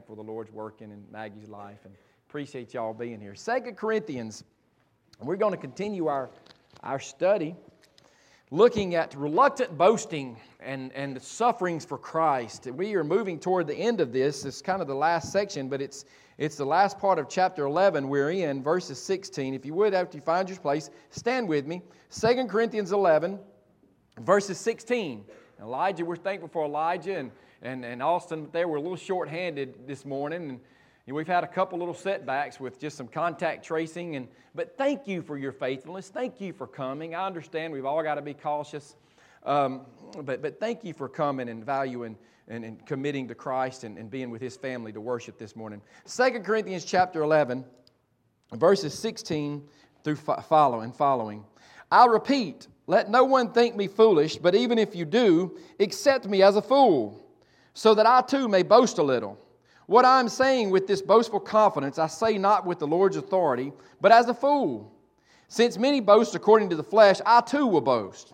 thankful the Lord's working in Maggie's life, and appreciate y'all being here. 2 Corinthians, we're going to continue our study looking at reluctant boasting and the sufferings for Christ. We are moving toward the end of this. It's kind of the last section, but it's the last part of chapter 11 we're in, verses 16. If you would, after you find your place, stand with me. 2 Corinthians 11, verses 16. Elijah, we're thankful for Elijah and Austin, but they were a little short-handed this morning, and we've had a couple little setbacks with just some contact tracing. But thank you for your faithfulness. Thank you for coming. I understand we've all got to be cautious, but thank you for coming and valuing and committing to Christ and being with His family to worship this morning. 2 Corinthians chapter 11, verses 16 through following. I repeat, let no one think me foolish, but even if you do, accept me as a fool, so that I too may boast a little. What I am saying with this boastful confidence, I say not with the Lord's authority, but as a fool. Since many boast according to the flesh, I too will boast.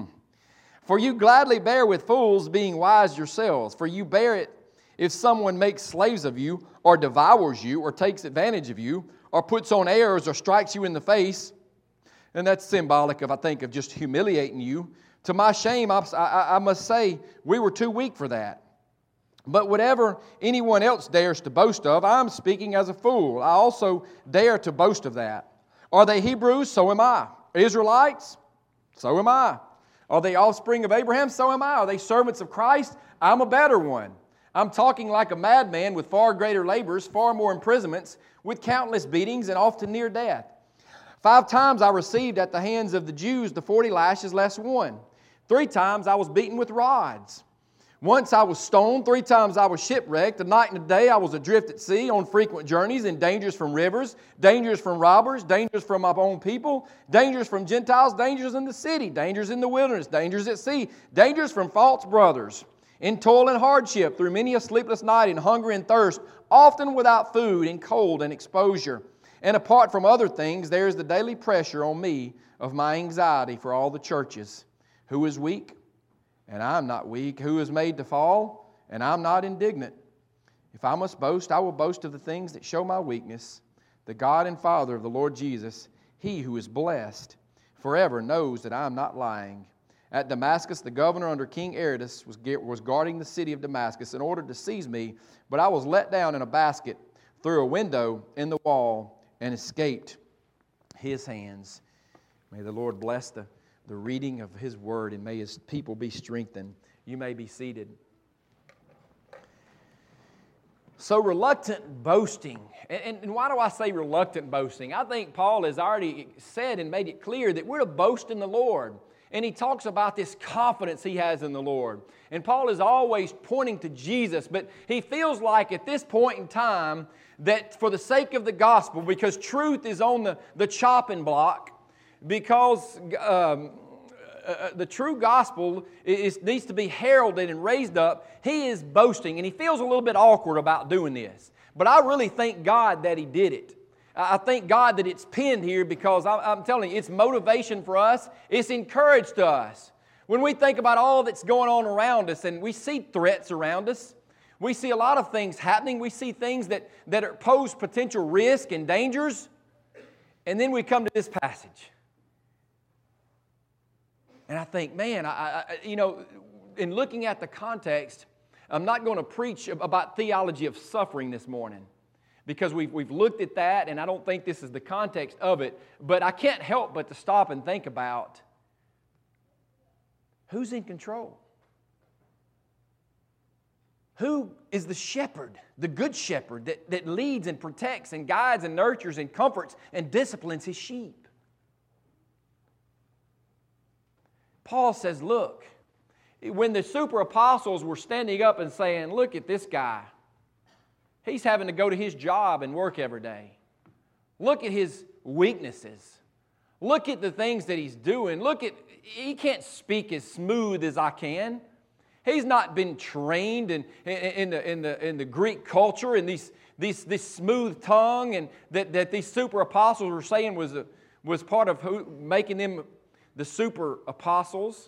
For you gladly bear with fools, being wise yourselves. For you bear it if someone makes slaves of you, or devours you, or takes advantage of you, or puts on airs, or strikes you in the face. And that's symbolic of, I think, of just humiliating you. To my shame, I must say, we were too weak for that. But whatever anyone else dares to boast of, I am speaking as a fool. I also dare to boast of that. Are they Hebrews? So am I. Israelites? So am I. Are they offspring of Abraham? So am I. Are they servants of Christ? I'm a better one. I'm talking like a madman with far greater labors, far more imprisonments, with countless beatings and often near death. 5 times I received at the hands of the Jews the 40 lashes less one. 3 times I was beaten with rods. Once I was stoned, 3 times I was shipwrecked. A night and a day I was adrift at sea, on frequent journeys, in dangers from rivers, dangers from robbers, dangers from my own people, dangers from Gentiles, dangers in the city, dangers in the wilderness, dangers at sea, dangers from false brothers, in toil and hardship, through many a sleepless night, in hunger and thirst, often without food, in cold and exposure. And apart from other things, there is the daily pressure on me of my anxiety for all the churches. Who is weak? And I am not weak. Who is made to fall? And I am not indignant. If I must boast, I will boast of the things that show my weakness. The God and Father of the Lord Jesus, He who is blessed forever, knows that I am not lying. At Damascus, the governor under King Aretas was guarding the city of Damascus in order to seize me, but I was let down in a basket through a window in the wall and escaped his hands. May the Lord bless the reading of His Word, and may His people be strengthened. You may be seated. So reluctant boasting. And why do I say reluctant boasting? I think Paul has already said and made it clear that we're to boast in the Lord. And he talks about this confidence he has in the Lord. And Paul is always pointing to Jesus, but he feels like at this point in time that for the sake of the gospel, because truth is on the chopping block, because the true gospel needs to be heralded and raised up, he is boasting, and he feels a little bit awkward about doing this. But I really thank God that he did it. I thank God that it's penned here, because I'm telling you, it's motivation for us. It's encouragement to us. When we think about all that's going on around us, and we see threats around us, we see a lot of things happening. We see things that pose potential risk and dangers, and then we come to this passage. And I think, man, in looking at the context, I'm not going to preach about theology of suffering this morning, because we've looked at that, and I don't think this is the context of it. But I can't help but to stop and think about who's in control. Who is the shepherd, the good shepherd that leads and protects and guides and nurtures and comforts and disciplines his sheep? Paul says, look, when the super apostles were standing up and saying, look at this guy. He's having to go to his job and work every day. Look at his weaknesses. Look at the things that he's doing. He can't speak as smooth as I can. He's not been trained in the Greek culture and this smooth tongue, and that these super apostles were saying was part of making them the super apostles.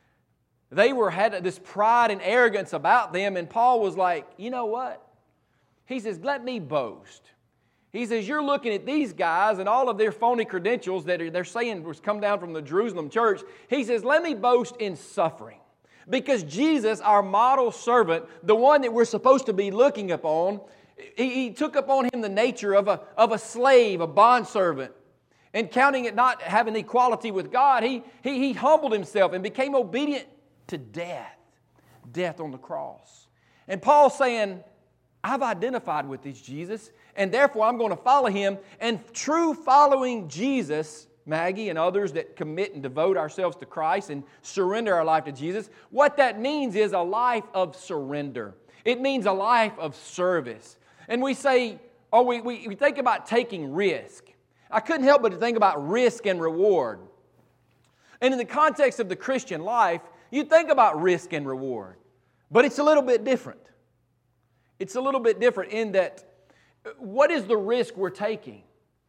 They had this pride and arrogance about them, and Paul was like, you know what? He says, let me boast. He says, you're looking at these guys and all of their phony credentials that they're saying was come down from the Jerusalem church. He says, let me boast in suffering. Because Jesus, our model servant, the one that we're supposed to be looking upon, he took upon him the nature of a slave, a bondservant. And counting it not having equality with God, he humbled himself and became obedient to death on the cross. And Paul's saying, I've identified with this Jesus, and therefore I'm going to follow him. And true following Jesus, Maggie and others that commit and devote ourselves to Christ and surrender our life to Jesus, what that means is a life of surrender. It means a life of service. And we say, we think about taking risk. I couldn't help but to think about risk and reward. And in the context of the Christian life, you think about risk and reward. But it's a little bit different. It's a little bit different in that what is the risk we're taking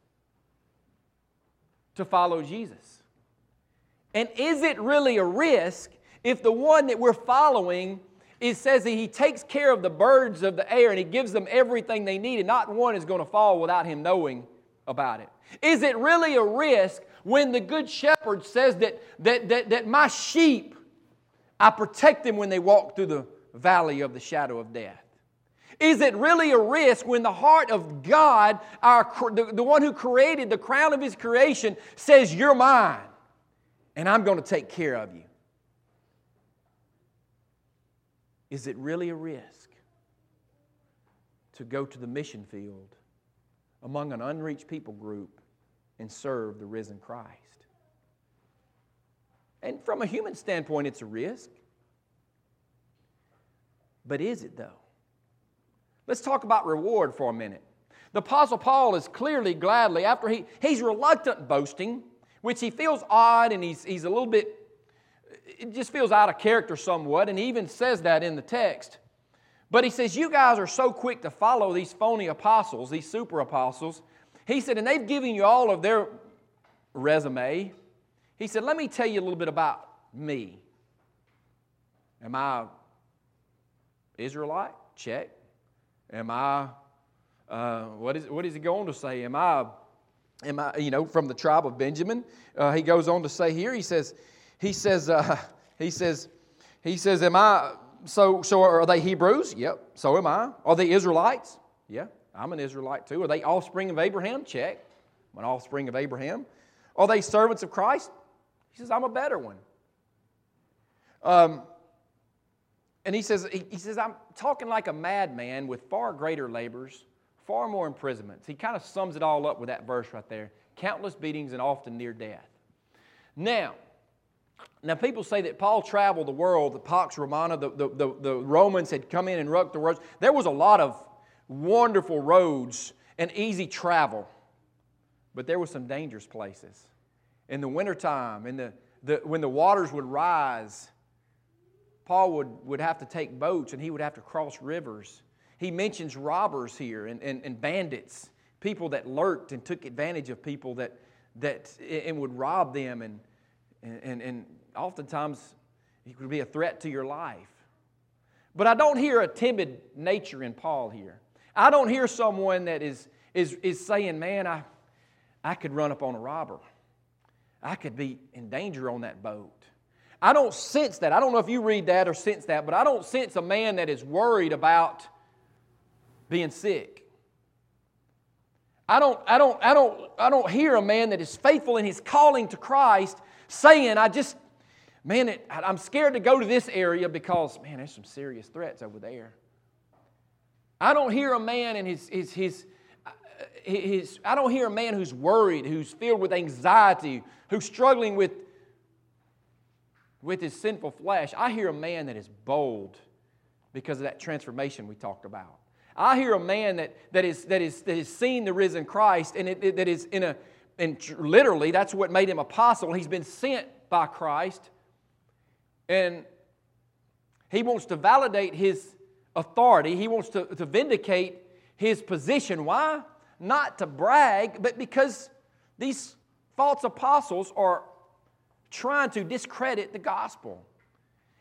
to follow Jesus? And is it really a risk if the one that we're following says that he takes care of the birds of the air and he gives them everything they need and not one is going to fall without him knowing about it? Is it really a risk when the good shepherd says that my sheep, I protect them when they walk through the valley of the shadow of death? Is it really a risk when the heart of God, the one who created the crown of His creation, says, you're mine, and I'm going to take care of you? Is it really a risk to go to the mission field among an unreached people group and serve the risen Christ? And from a human standpoint, it's a risk. But is it though? Let's talk about reward for a minute. The Apostle Paul is clearly, gladly, after he's reluctant boasting, which he feels odd and he's a little bit, it just feels out of character somewhat, and he even says that in the text. But he says, you guys are so quick to follow these phony apostles, these super apostles. He said, and they've given you all of their resume. He said, let me tell you a little bit about me. Am I Israelite? Check. Am I, what is he going to say? Am I, from the tribe of Benjamin? He goes on to say here, he says, am I, so are they Hebrews? Yep. So am I. Are they Israelites? Yeah, I'm an Israelite too. Are they offspring of Abraham? Check. I'm an offspring of Abraham. Are they servants of Christ? He says, I'm a better one. And he says, I'm talking like a madman with far greater labors, far more imprisonments. He kind of sums it all up with that verse right there. Countless beatings and often near death. Now people say that Paul traveled the world, the Pax Romana, the Romans had come in and rucked the roads. There was a lot of wonderful roads and easy travel, but there were some dangerous places. In the wintertime, when the waters would rise, Paul would have to take boats and he would have to cross rivers. He mentions robbers here and bandits, people that lurked and took advantage of people that would rob them and oftentimes it could be a threat to your life. But I don't hear a timid nature in Paul here. I don't hear someone that is saying, man, I could run up on a robber. I could be in danger on that boat. I don't sense that. I don't know if you read that or sense that, but I don't sense a man that is worried about being sick. I don't hear a man that is faithful in his calling to Christ saying, I'm scared to go to this area because, man, there's some serious threats over there. I don't hear a man in I don't hear a man who's worried, who's filled with anxiety, who's struggling with his sinful flesh. I hear a man that is bold because of that transformation we talked about. I hear a man that is seen the risen Christ and that is and literally that's what made him apostle. He's been sent by Christ and he wants to validate his authority. He wants to vindicate his position. Why? Not to brag, but because these false apostles are trying to discredit the gospel.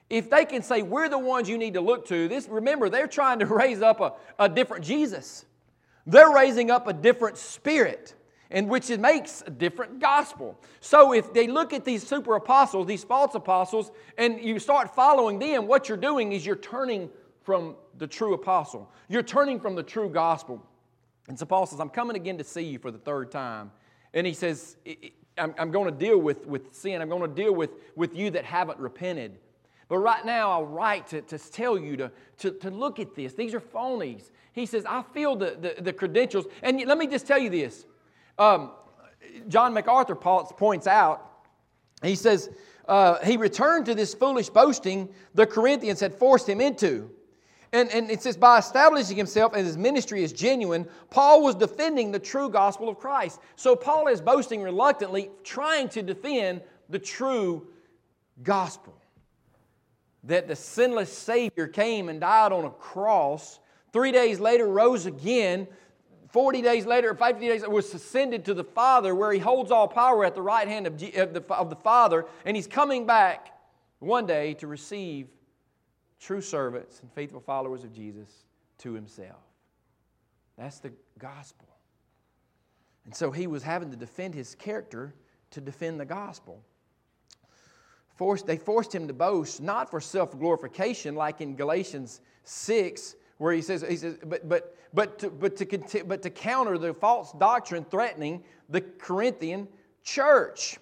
if they can say, we're the ones you need to look to, remember, they're trying to raise up a different Jesus. They're raising up a different spirit, and which it makes a different gospel. So if they look at these super apostles, these false apostles, and you start following them, what you're doing is you're turning from the true apostle. You're turning from the true gospel. And so Paul says, I'm coming again to see you for the third time. And he says, I'm going to deal with sin. I'm going to deal with you that haven't repented. But right now, I'll write to tell you to look at this. These are phonies. He says, I feel the credentials. And let me just tell you this. John MacArthur points out, he says, he returned to this foolish boasting the Corinthians had forced him into. And it says, by establishing himself and his ministry as genuine, Paul was defending the true gospel of Christ. So Paul is boasting reluctantly, trying to defend the true gospel. That the sinless Savior came and died on a cross, 3 days later rose again, 40 days later, 50 days later, was ascended to the Father, where He holds all power at the right hand of the Father, and He's coming back one day to receive true servants and faithful followers of Jesus to Himself. That's the gospel. And so He was having to defend His character to defend the gospel. They forced Him to boast, not for self-glorification, like in Galatians 6, where he says, but to counter the false doctrine threatening the Corinthian church.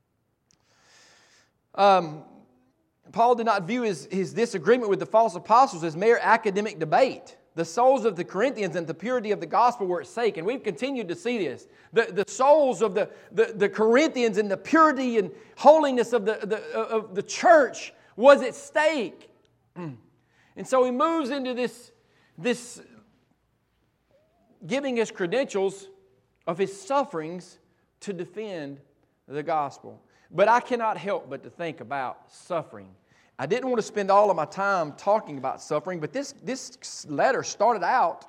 Paul did not view his disagreement with the false apostles as mere academic debate. The souls of the Corinthians and the purity of the gospel were at stake, and we've continued to see this. The souls of the Corinthians and the purity and holiness of the church was at stake. And so he moves into this giving us credentials of his sufferings to defend the gospel. But I cannot help but to think about suffering. I didn't want to spend all of my time talking about suffering, but this letter started out,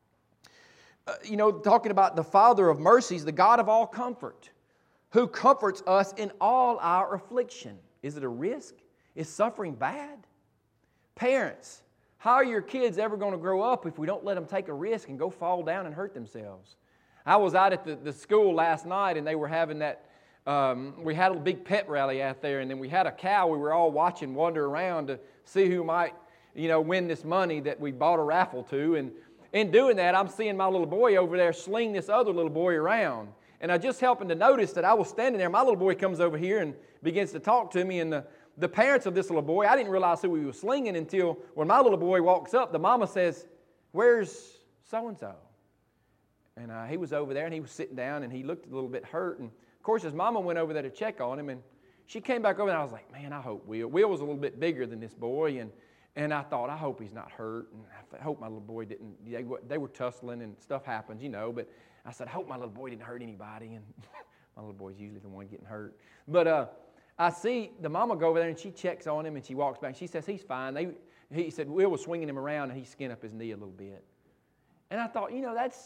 talking about the Father of mercies, the God of all comfort, who comforts us in all our affliction. Is it a risk? Is suffering bad? Parents, how are your kids ever going to grow up if we don't let them take a risk and go fall down and hurt themselves? I was out at the school last night, and they were having that. We had a big pet rally out there, and then we had a cow we were all watching wander around to see who might, win this money that we bought a raffle to. And in doing that, I'm seeing my little boy over there sling this other little boy around. And I just happened to notice that I was standing there. My little boy comes over here and begins to talk to me, and the parents of this little boy, I didn't realize who he was slinging until when my little boy walks up, the mama says, "Where's so-and-so?" And he was over there, and he was sitting down, and he looked a little bit hurt. And of course, his mama went over there to check on him, and she came back over, and I was like, man, I hope Will. Will was a little bit bigger than this boy, and I thought, I hope he's not hurt, and I hope my little boy didn't. They were tussling, and stuff happens, but I said, I hope my little boy didn't hurt anybody, and my little boy's usually the one getting hurt. But I see the mama go over there, and she checks on him, and she walks back. She says, he's fine. He said, Will was swinging him around, and he skinned up his knee a little bit. And I thought,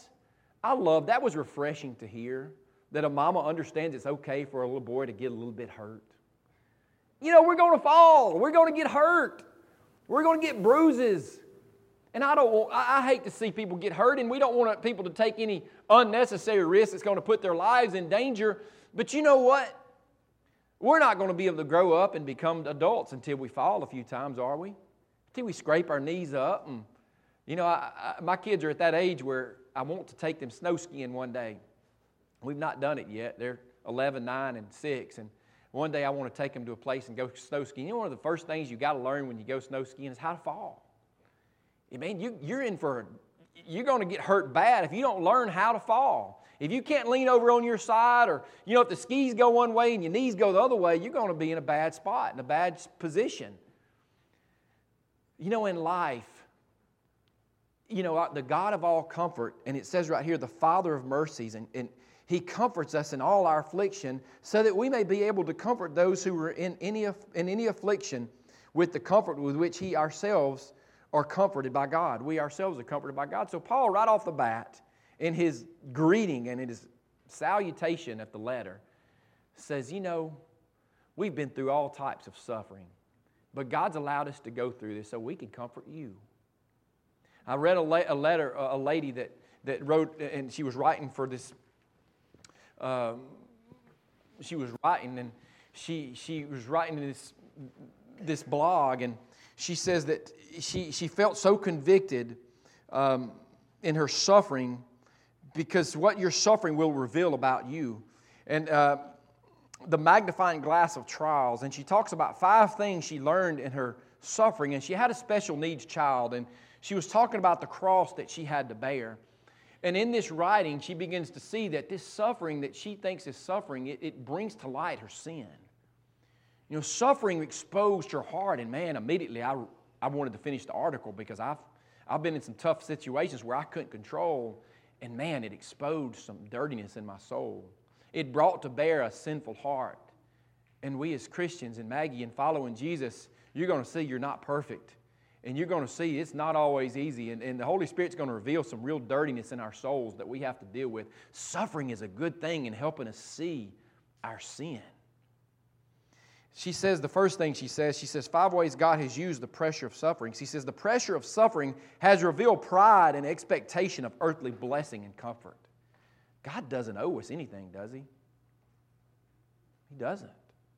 that was refreshing to hear, that a mama understands it's okay for a little boy to get a little bit hurt. We're going to fall. We're going to get hurt. We're going to get bruises. And I hate to see people get hurt, and we don't want people to take any unnecessary risk that's going to put their lives in danger. But you know what? We're not going to be able to grow up and become adults until we fall a few times, are we? Until we scrape our knees up. And, my kids are at that age where I want to take them snow skiing one day. We've not done it yet. They're 11, 9, and 6. And one day I want to take them to a place and go snow skiing. One of the first things you got to learn when you go snow skiing is how to fall. You're going to get hurt bad if you don't learn how to fall. If you can't lean over on your side, or, if the skis go one way and your knees go the other way, you're going to be in a bad spot, in a bad position. In life, the God of all comfort, and it says right here, the Father of mercies, and He comforts us in all our affliction, so that we may be able to comfort those who are in any affliction with the comfort with which He ourselves are comforted by God. We ourselves are comforted by God. So Paul, right off the bat, in his greeting and in his salutation of the letter, says, we've been through all types of suffering. But God's allowed us to go through this so we can comfort you. I read a letter, a lady that wrote, and she was writing for this, she was writing in this blog, and she says that she felt so convicted in her suffering because what you're suffering will reveal about you. And the magnifying glass of trials. And she talks about 5 things she learned in her suffering. And she had a special needs child. And she was talking about the cross that she had to bear. And in this writing, she begins to see that this suffering that she thinks is suffering, it brings to light her sin. You know, suffering exposed her heart. And man, immediately I wanted to finish the article because I've been in some tough situations where I couldn't control. And man, it exposed some dirtiness in my soul. It brought to bear a sinful heart. And we as Christians, and Maggie, in following Jesus, you're going to see you're not perfect. And you're going to see it's not always easy. And the Holy Spirit's going to reveal some real dirtiness in our souls that we have to deal with. Suffering is a good thing in helping us see our sin. She says, the first thing she says 5 ways God has used the pressure of suffering. She says, the pressure of suffering has revealed pride and expectation of earthly blessing and comfort. God doesn't owe us anything, does He? He doesn't.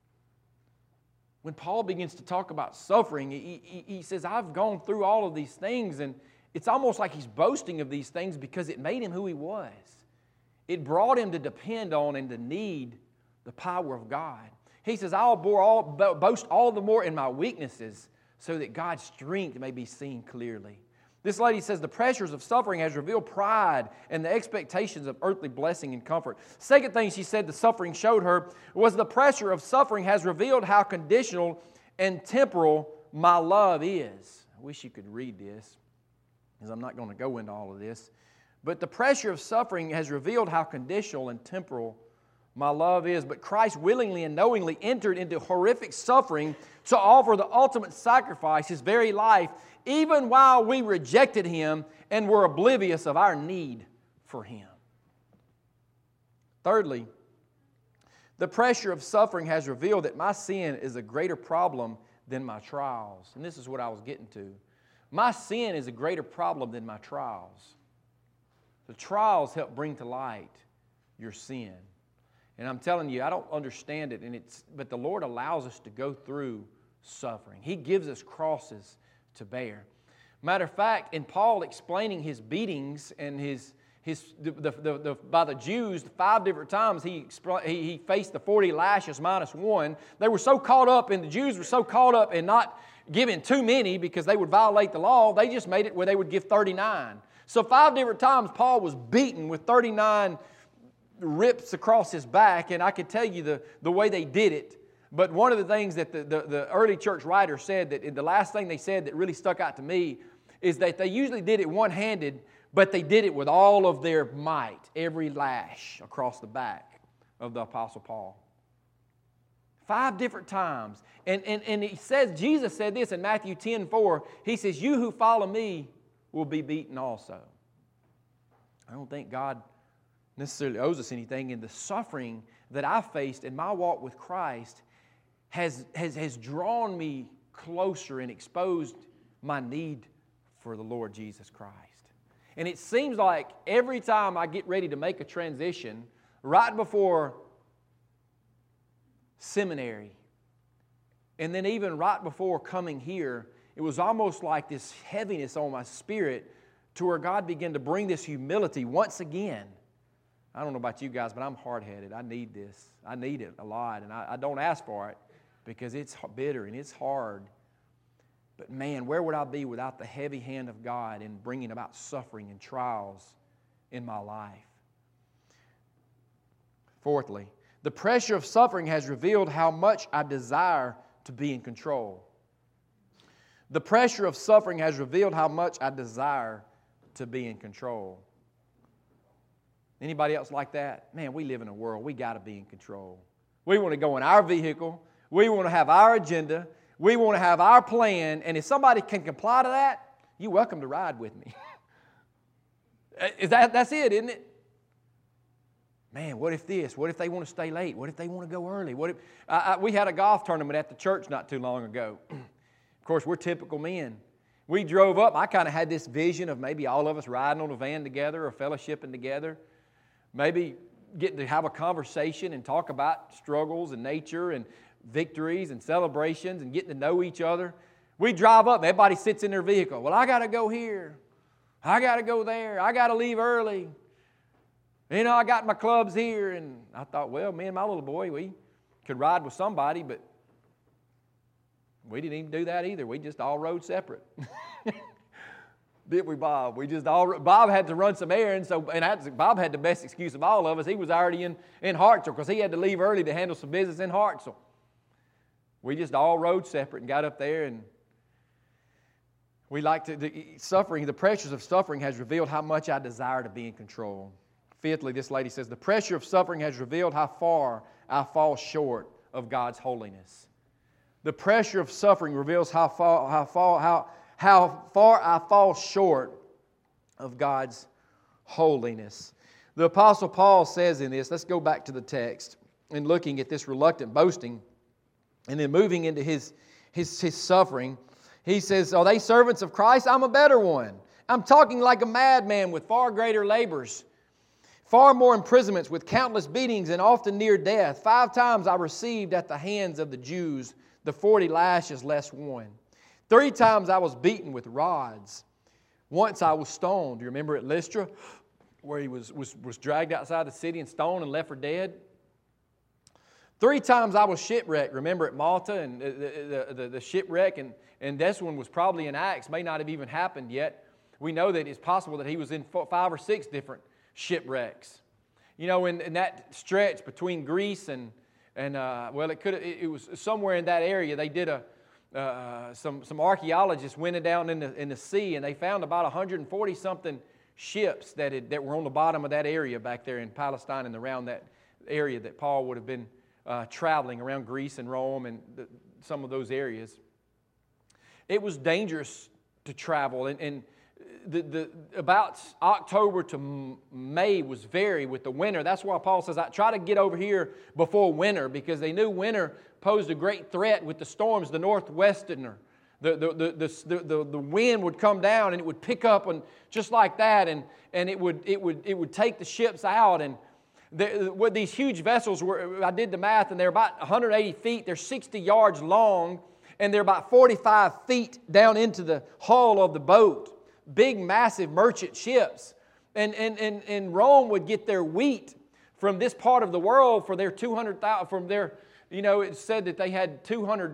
When Paul begins to talk about suffering, he says, I've gone through all of these things, and it's almost like he's boasting of these things because it made him who he was. It brought him to depend on and to need the power of God. He says, I'll boast all the more in my weaknesses so that God's strength may be seen clearly. This lady says the pressures of suffering has revealed pride and the expectations of earthly blessing and comfort. Second thing she said the suffering showed her was the pressure of suffering has revealed how conditional and temporal my love is. I wish you could read this, because I'm not going to go into all of this. But the pressure of suffering has revealed how conditional and temporal my love is. But Christ willingly and knowingly entered into horrific suffering to offer the ultimate sacrifice, His very life, even while we rejected Him and were oblivious of our need for Him. Thirdly, the pressure of suffering has revealed that my sin is a greater problem than my trials. And this is what I was getting to. My sin is a greater problem than my trials. The trials help bring to light your sin. And I'm telling you, I don't understand it, but the Lord allows us to go through suffering. He gives us crosses to bear. Matter of fact, in Paul explaining his beatings and by the Jews 5 different times he faced the 40 lashes minus 1. They were so caught up, and the Jews were so caught up in not giving too many because they would violate the law, they just made it where they would give 39. So 5 different times Paul was beaten with 39 rips across his back, and I could tell you the way they did it. But one of the things that the early church writer said, that the last thing they said that really stuck out to me, is that they usually did it one-handed, but they did it with all of their might, every lash across the back of the Apostle Paul. 5 different times. And he says, Jesus said this in Matthew 10:4. He says, you who follow me will be beaten also. I don't think God necessarily owes us anything, and the suffering that I faced in my walk with Christ has drawn me closer and exposed my need for the Lord Jesus Christ. And it seems like every time I get ready to make a transition, right before seminary, and then even right before coming here, it was almost like this heaviness on my spirit to where God began to bring this humility once again. I don't know about you guys, but I'm hard-headed. I need this. I need it a lot, and I don't ask for it because it's bitter and it's hard. But man, where would I be without the heavy hand of God in bringing about suffering and trials in my life? Fourthly, the pressure of suffering has revealed how much I desire to be in control. The pressure of suffering has revealed how much I desire to be in control. Anybody else like that? Man, we live in a world, we got to be in control. We want to go in our vehicle. We want to have our agenda. We want to have our plan. And if somebody can comply to that, you're welcome to ride with me. That's it, isn't it? Man, what if this? What if they want to stay late? What if they want to go early? What if we had a golf tournament at the church not too long ago. Of course, we're typical men. We drove up. I kind of had this vision of maybe all of us riding on a van together or fellowshipping together. Maybe getting to have a conversation and talk about struggles and nature and victories and celebrations and getting to know each other. We drive up and everybody sits in their vehicle. Well, I got to go here. I got to go there. I got to leave early. You know, I got my clubs here. And I thought, well, me and my little boy, we could ride with somebody, but we didn't even do that either. We just all rode separate. Did we, Bob? Bob had to run some errands, Bob had the best excuse of all of us. He was already in Hartselle because he had to leave early to handle some business in Hartselle. We just all rode separate and got up there, and we like to, the pressures of suffering has revealed how much I desire to be in control. Fifthly, this lady says, the pressure of suffering has revealed how far I fall short of God's holiness. The pressure of suffering reveals how far I fall short of God's holiness. The Apostle Paul says in this, let's go back to the text, and looking at this reluctant boasting, and then moving into his suffering, he says, are they servants of Christ? I'm a better one. I'm talking like a madman with far greater labors, far more imprisonments with countless beatings and often near death. 5 times I received at the hands of the Jews the 40 lashes less one. 3 times I was beaten with rods. Once I was stoned. Do you remember at Lystra where he was dragged outside the city and stoned and left for dead? 3 times I was shipwrecked. Remember at Malta and the shipwreck, and this one was probably in Acts, may not have even happened yet. We know that it's possible that he was in 5 or 6 different shipwrecks. You know, in that stretch between Greece and it was somewhere in that area. They did some archaeologists went down in the sea, and they found about 140 something ships that were on the bottom of that area back there in Palestine and around that area that Paul would have been traveling around Greece and Rome and some of those areas. It was dangerous to travel, and about October to May was very with the winter. That's why Paul says, I try to get over here before winter, because they knew winter posed a great threat with the storms, the northwesterner. The wind would come down and it would pick up and just like that, and it would take the ships out. And with these huge vessels were, I did the math, and they're about 180 feet. They're 60 yards long, and they're about 45 feet down into the hull of the boat. Big, massive merchant ships. And Rome would get their wheat from this part of the world for their 200,000, from their, it said that they had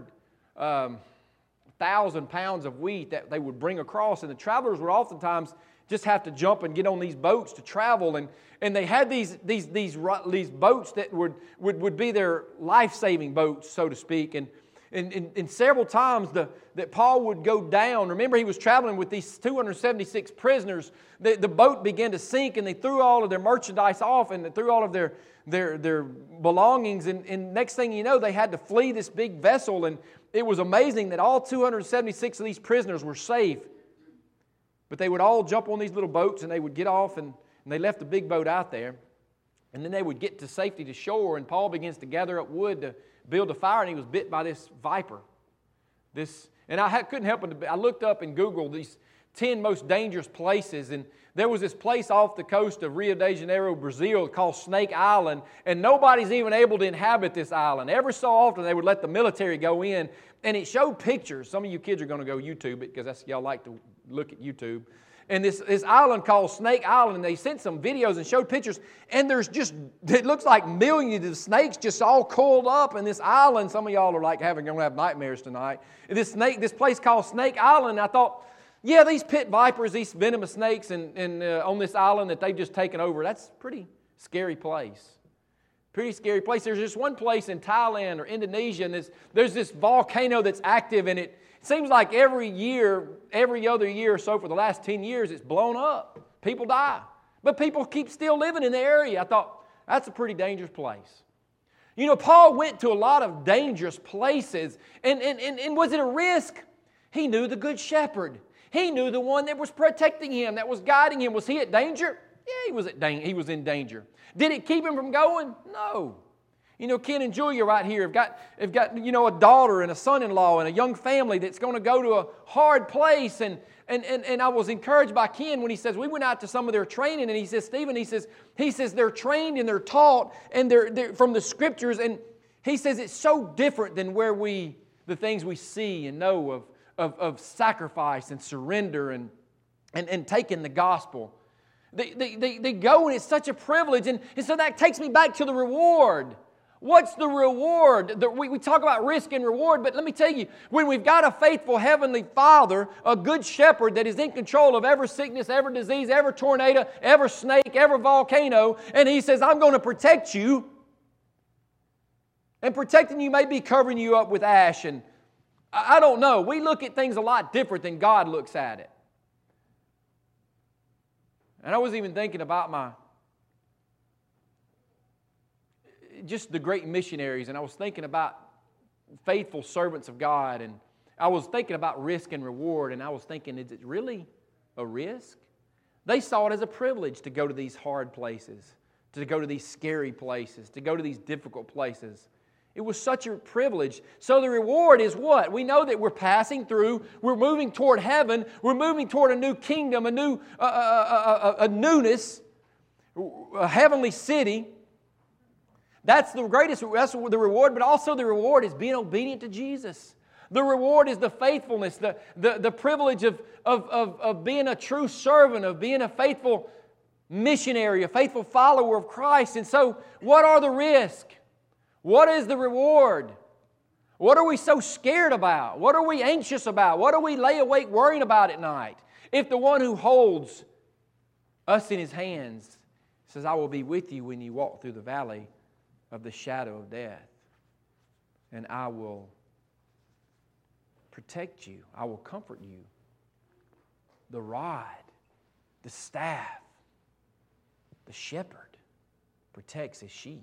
200,000 pounds of wheat that they would bring across. And the travelers would oftentimes just have to jump and get on these boats to travel. And they had these boats that would be their life-saving boats, so to speak. And several times that Paul would go down. Remember, he was traveling with these 276 prisoners. The boat began to sink, and they threw all of their merchandise off, and they threw all of their belongings. And next thing you know, they had to flee this big vessel. And it was amazing that all 276 of these prisoners were safe. But they would all jump on these little boats, and they would get off, and they left the big boat out there. And then they would get to safety to shore, and Paul begins to gather up wood to build a fire, and he was bit by this viper. And I couldn't help but I looked up and Googled these 10 most dangerous places, and there was this place off the coast of Rio de Janeiro, Brazil, called Snake Island, and nobody's even able to inhabit this island. Every so often they would let the military go in, and it showed pictures. Some of you kids are going to go YouTube it because y'all like to look at YouTube. And this island called Snake Island, and they sent some videos and showed pictures, and it looks like millions of snakes just all coiled up in this island. Some of y'all are like going to have nightmares tonight. This place called Snake Island, I thought, yeah, these pit vipers, these venomous snakes on this island that they've just taken over, that's a pretty scary place. Pretty scary place. There's just one place in Thailand or Indonesia, and there's this volcano that's active, and it seems like every other year or so for the last 10 years, it's blown up. People die. But people keep still living in the area. I thought, that's a pretty dangerous place. Paul went to a lot of dangerous places. And was it a risk? He knew the good shepherd. He knew the one that was protecting him, that was guiding him. Was he at danger? Yeah, he was in danger. Did it keep him from going? No. You know, Ken and Julia right here have got a daughter and a son-in-law and a young family that's going to go to a hard place. And I was encouraged by Ken when he says, we went out to some of their training, and he says, Stephen, he says they're trained and they're taught and they're from the Scriptures. And he says it's so different than the things we see and know of sacrifice and surrender and taking the gospel. They go, and it's such a privilege. And so that takes me back to the reward. What's the reward? We talk about risk and reward, but let me tell you, when we've got a faithful Heavenly Father, a good shepherd that is in control of every sickness, every disease, every tornado, every snake, every volcano, and He says, I'm going to protect you, and protecting you may be covering you up with ash, and I don't know. We look at things a lot different than God looks at it. And I was even thinking about just the great missionaries, and I was thinking about faithful servants of God, and I was thinking about risk and reward, and I was thinking, is it really a risk? They saw it as a privilege to go to these hard places, to go to these scary places, to go to these difficult places. It was such a privilege. So the reward is what? We know that we're passing through, we're moving toward heaven, we're moving toward a new kingdom, a newness, a heavenly city. That's the reward, but also the reward is being obedient to Jesus. The reward is the faithfulness, the privilege of being a true servant, of being a faithful missionary, a faithful follower of Christ. And so, what are the risks? What is the reward? What are we so scared about? What are we anxious about? What do we lay awake worrying about at night? If the one who holds us in His hands says, I will be with you when you walk through the valley of the shadow of death, and I will protect you. I will comfort you. The rod, the staff, the shepherd protects his sheep.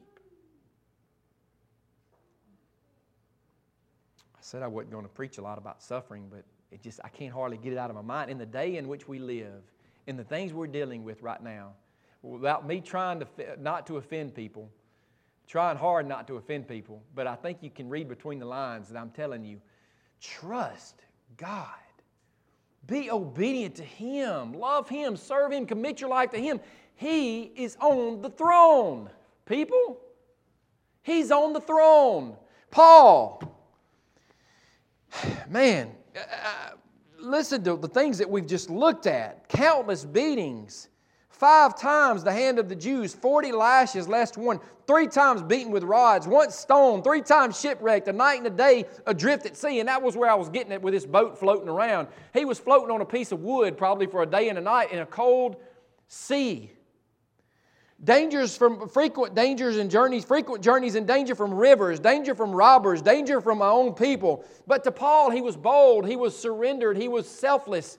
I said I wasn't going to preach a lot about suffering, but I can't hardly get it out of my mind. In the day in which we live, in the things we're dealing with right now, without me trying not to offend people, trying hard not to offend people, but I think you can read between the lines that I'm telling you, trust God. Be obedient to Him. Love Him. Serve Him. Commit your life to Him. He is on the throne. People, He's on the throne. Paul, man, listen to the things that we've just looked at. Countless beatings. 5 times the hand of the Jews, 40 lashes lest one, 3 times beaten with rods, once stoned, 3 times shipwrecked, a night and a day adrift at sea. And that was where I was getting it with this boat floating around. He was floating on a piece of wood probably for a day and a night in a cold sea. Frequent dangers and journeys, frequent journeys and danger from rivers, danger from robbers, danger from my own people. But to Paul, he was bold, he was surrendered, he was selfless,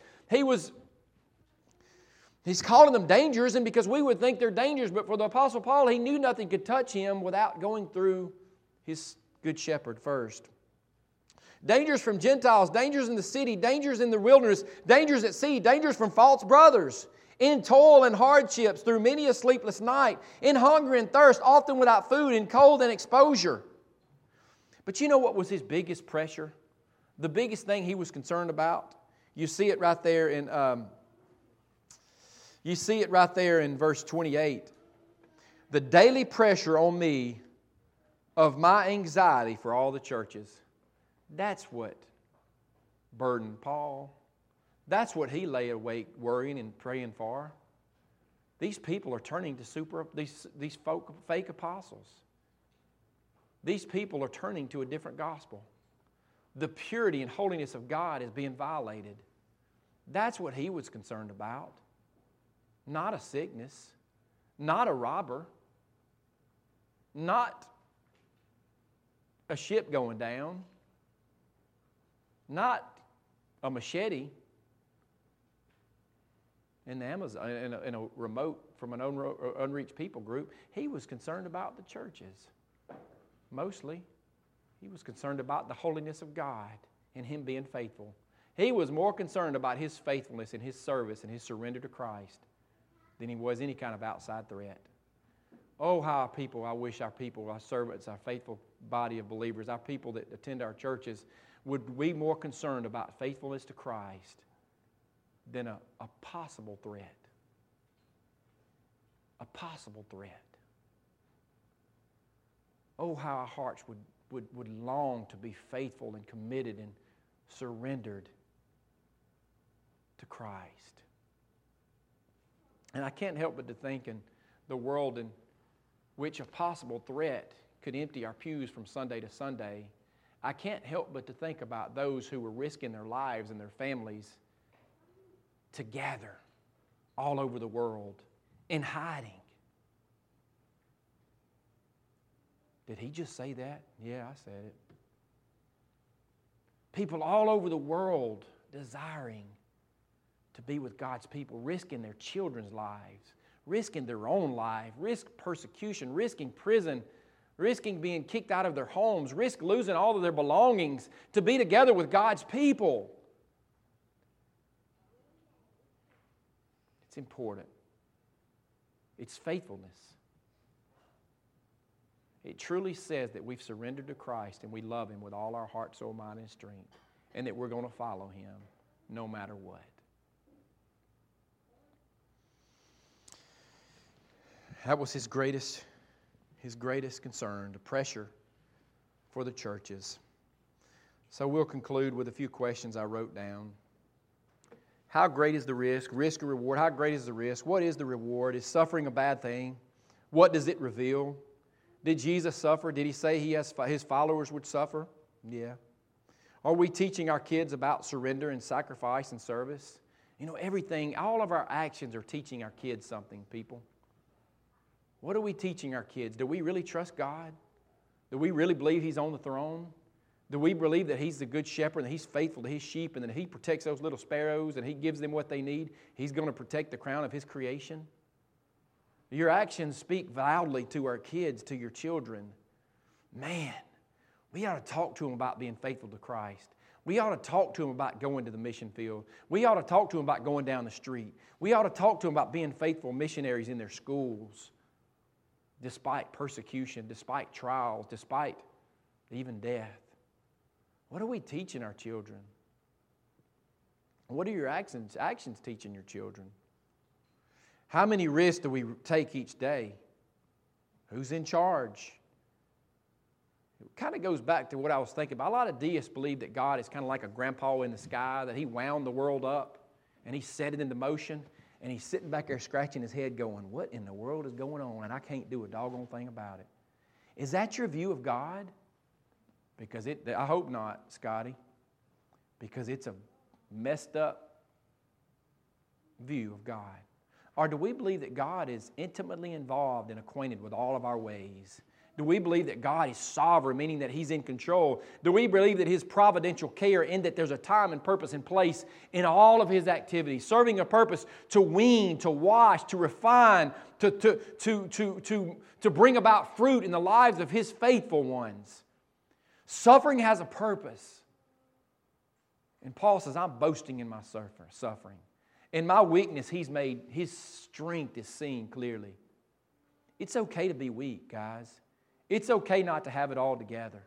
He's calling them dangers, and because we would think they're dangers, but for the Apostle Paul, he knew nothing could touch him without going through his good shepherd first. Dangers from Gentiles, dangers in the city, dangers in the wilderness, dangers at sea, dangers from false brothers, in toil and hardships, through many a sleepless night, in hunger and thirst, often without food, in cold and exposure. But you know what was his biggest pressure? The biggest thing he was concerned about? You see it right there in verse 28. The daily pressure on me of my anxiety for all the churches. That's what burdened Paul. That's what he lay awake worrying and praying for. These people are turning to these fake apostles. These people are turning to a different gospel. The purity and holiness of God is being violated. That's what he was concerned about. Not a sickness, not a robber, not a ship going down, not a machete in the Amazon, in a remote from an unreached people group. He was concerned about the churches. Mostly, he was concerned about the holiness of God and Him being faithful. He was more concerned about his faithfulness and his service and his surrender to Christ than he was any kind of outside threat. Oh, how I wish our people, our servants, our faithful body of believers, our people that attend our churches would be more concerned about faithfulness to Christ than a possible threat. A possible threat. Oh, how our hearts would long to be faithful and committed and surrendered to Christ. And I can't help but to think in the world in which a possible threat could empty our pews from Sunday to Sunday, I can't help but to think about those who were risking their lives and their families to gather all over the world in hiding. Did he just say that? Yeah, I said it. People all over the world desiring to be with God's people, risking their children's lives, risking their own life, risk persecution, risking prison, risking being kicked out of their homes, risk losing all of their belongings to be together with God's people. It's important. It's faithfulness. It truly says that we've surrendered to Christ and we love Him with all our heart, soul, mind, and strength, and that we're going to follow Him no matter what. That was his greatest concern, the pressure for the churches. So we'll conclude with a few questions I wrote down. How great is the risk? Risk or reward? How great is the risk? What is the reward? Is suffering a bad thing? What does it reveal? Did Jesus suffer? Did He say His followers would suffer? Yeah. Are we teaching our kids about surrender and sacrifice and service? You know, everything, all of our actions are teaching our kids something, people. What are we teaching our kids? Do we really trust God? Do we really believe He's on the throne? Do we believe that He's the good shepherd and He's faithful to His sheep and that He protects those little sparrows and He gives them what they need? He's going to protect the crown of His creation? Your actions speak loudly to our kids, to your children. Man, we ought to talk to them about being faithful to Christ. We ought to talk to them about going to the mission field. We ought to talk to them about going down the street. We ought to talk to them about being faithful missionaries in their schools, despite persecution, despite trials, despite even death. What are we teaching our children? What are your actions teaching your children? How many risks do we take each day? Who's in charge? It kind of goes back to what I was thinking about. A lot of deists believe that God is kind of like a grandpa in the sky, that He wound the world up and He set it into motion, and He's sitting back there scratching His head going, what in the world is going on? And I can't do a doggone thing about it. Is that your view of God? Because I hope not, Scotty, because it's a messed up view of God. Or do we believe that God is intimately involved and acquainted with all of our ways? Do we believe that God is sovereign, meaning that He's in control? Do we believe that His providential care, in that there's a time and purpose and place in all of His activities, serving a purpose to wean, to wash, to refine, to bring about fruit in the lives of His faithful ones? Suffering has a purpose. And Paul says, I'm boasting in my suffering. In my weakness, He's made His strength is seen clearly. It's okay to be weak, guys. It's okay not to have it all together.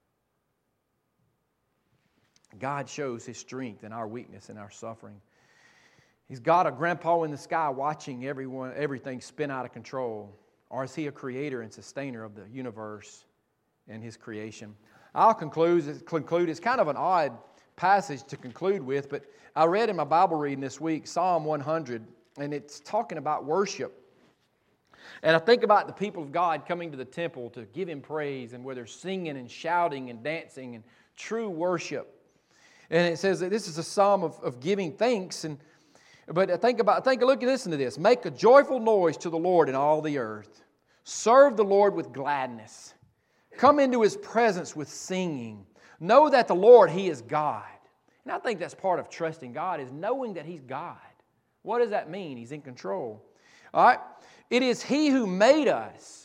God shows His strength in our weakness and our suffering. He's got a grandpa in the sky watching everything spin out of control. Or is He a creator and sustainer of the universe and His creation? I'll conclude. It's kind of an odd passage to conclude with, but I read in my Bible reading this week Psalm 100, and it's talking about worship. And I think about the people of God coming to the temple to give Him praise, and where they're singing and shouting and dancing and true worship. And it says that this is a psalm of giving thanks. But listen to this. Make a joyful noise to the Lord in all the earth. Serve the Lord with gladness. Come into His presence with singing. Know that the Lord, He is God. And I think that's part of trusting God, is knowing that He's God. What does that mean? He's in control. All right? It is He who made us,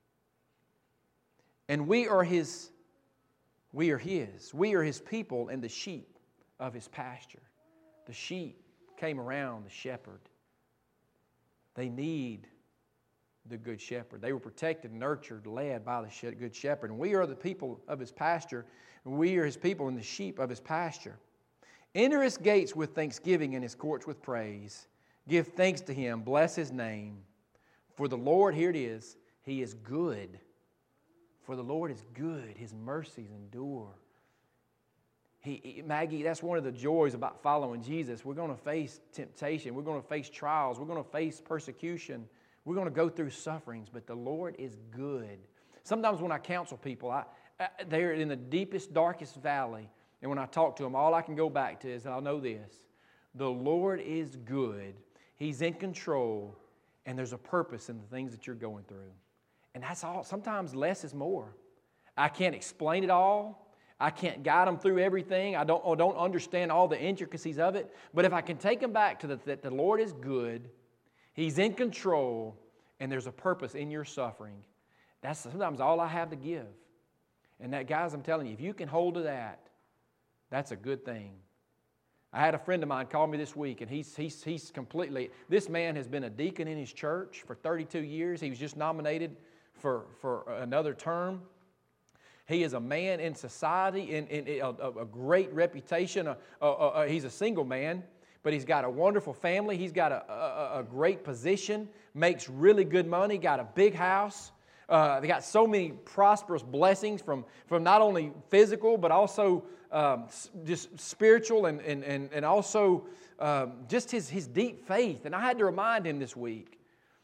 and we are His. We are His people and the sheep of His pasture. The sheep came around the shepherd. They need the Good Shepherd. They were protected, nurtured, led by the Good Shepherd. And we are the people of His pasture, and we are His people and the sheep of His pasture. Enter His gates with thanksgiving and His courts with praise. Give thanks to Him, bless His name. For the Lord, here it is, He is good. For the Lord is good, His mercies endure. Maggie, that's one of the joys about following Jesus. We're going to face temptation. We're going to face trials. We're going to face persecution. We're going to go through sufferings, but the Lord is good. Sometimes when I counsel people, they're in the deepest, darkest valley, and when I talk to them, all I can go back to is, I'll know this: the Lord is good. He's in control, and there's a purpose in the things that you're going through. And that's all. Sometimes less is more. I can't explain it all. I can't guide them through everything. I don't understand all the intricacies of it. But if I can take them back to that the Lord is good, He's in control, and there's a purpose in your suffering, that's sometimes all I have to give. And that, guys, I'm telling you, if you can hold to that, that's a good thing. I had a friend of mine call me this week, and he's completely, this man has been a deacon in his church for 32 years. He was just nominated for another term. He is a man in society, in a great reputation. He's a single man, but he's got a wonderful family. He's got a great position, makes really good money, got a big house. They got so many prosperous blessings from not only physical, but also just spiritual and also just his deep faith. And I had to remind him this week,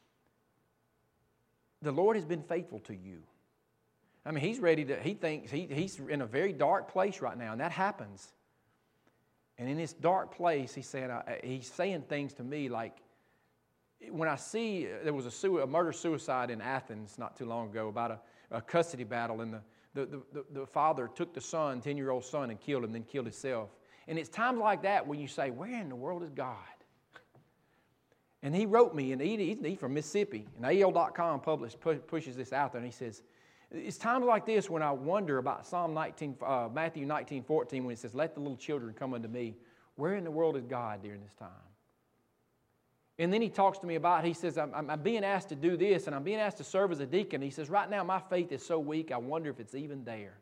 the Lord has been faithful to you. I mean, he thinks he's in a very dark place right now, and that happens. And in this dark place, he's saying things to me like, when I see, there was a murder-suicide in Athens not too long ago about a custody battle, and the father took the son, 10-year-old son, and killed him, then killed himself. And it's times like that when you say, where in the world is God? And he wrote me, and he's from Mississippi, and AL.com pushes this out there, and he says, it's times like this when I wonder about Matthew 19:14, when it says, let the little children come unto me. Where in the world is God during this time? And then he talks to me about, he says, I'm being asked to do this, and I'm being asked to serve as a deacon. He says, right now my faith is so weak, I wonder if it's even there.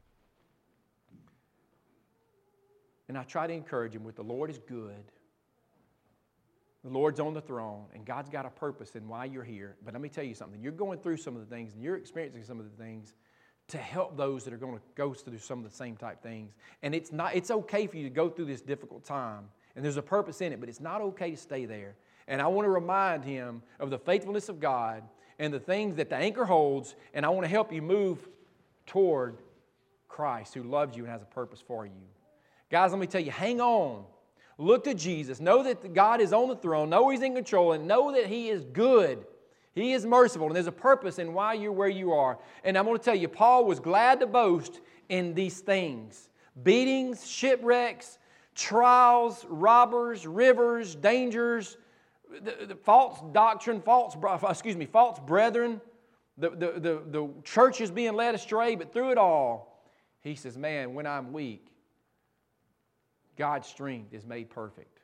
And I try to encourage him with, the Lord is good. The Lord's on the throne, and God's got a purpose in why you're here. But let me tell you something. You're going through some of the things, and you're experiencing some of the things to help those that are going to go through some of the same type things. And it's okay for you to go through this difficult time, and there's a purpose in it, but it's not okay to stay there. And I want to remind him of the faithfulness of God and the things that the anchor holds, and I want to help you move toward Christ, who loves you and has a purpose for you. Guys, let me tell you, hang on. Look to Jesus. Know that God is on the throne. Know He's in control. And know that He is good. He is merciful. And there's a purpose in why you're where you are. And I'm going to tell you, Paul was glad to boast in these things. Beatings, shipwrecks, trials, robbers, rivers, dangers, the false doctrine, false brethren, the church is being led astray. But through it all, he says, man, when I'm weak, God's strength is made perfect.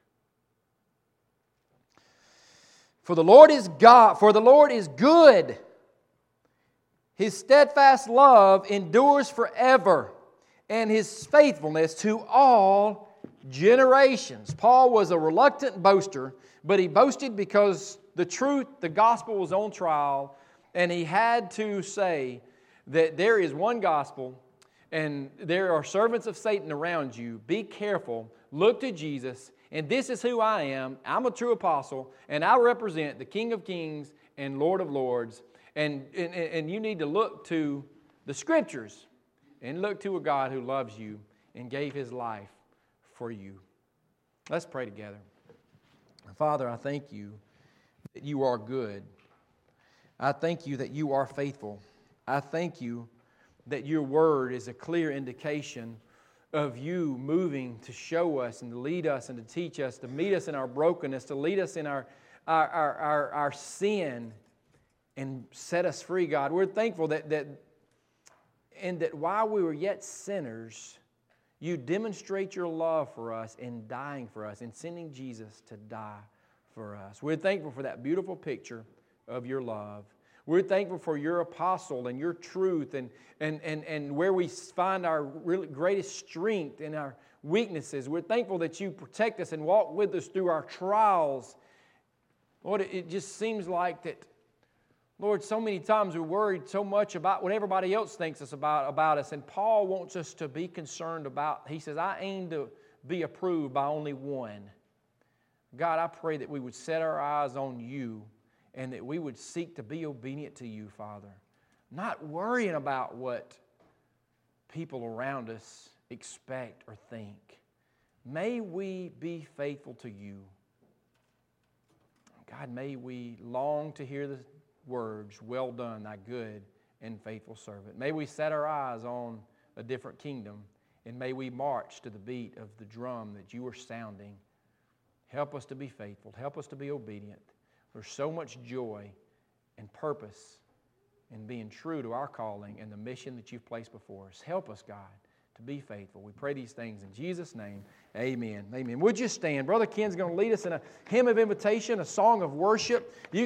For the Lord is God, for the Lord is good. His steadfast love endures forever, and His faithfulness to all generations. Paul was a reluctant boaster, but he boasted because the truth, the gospel was on trial, and he had to say that there is one gospel, and there are servants of Satan around you. Be careful. Look to Jesus. And this is who I am. I'm a true apostle, and I represent the King of Kings and Lord of Lords. And you need to look to the Scriptures and look to a God who loves you and gave His life for you. Let's pray together. Father, I thank You that You are good. I thank You that You are faithful. I thank You that Your Word is a clear indication of You moving to show us and to lead us and to teach us, to meet us in our brokenness, to lead us in our sin and set us free, God. We're thankful that while we were yet sinners, You demonstrate Your love for us in dying for us, in sending Jesus to die for us. We're thankful for that beautiful picture of Your love. We're thankful for your apostle and your truth and where we find our really greatest strength and our weaknesses. We're thankful that you protect us and walk with us through our trials. Lord, it just seems like that, Lord, so many times we're worried so much about what everybody else thinks about us. And Paul wants us to be concerned about, he says, I aim to be approved by only one. God, I pray that we would set our eyes on you and that we would seek to be obedient to you, Father. Not worrying about what people around us expect or think. May we be faithful to you. God, may we long to hear the words, well done, thy good and faithful servant. May we set our eyes on a different kingdom, and may we march to the beat of the drum that you are sounding. Help us to be faithful. Help us to be obedient. There's so much joy and purpose in being true to our calling and the mission that you've placed before us. Help us, God, to be faithful. We pray these things in Jesus' name. Amen. Amen. Would you stand? Brother Ken's going to lead us in a hymn of invitation, a song of worship.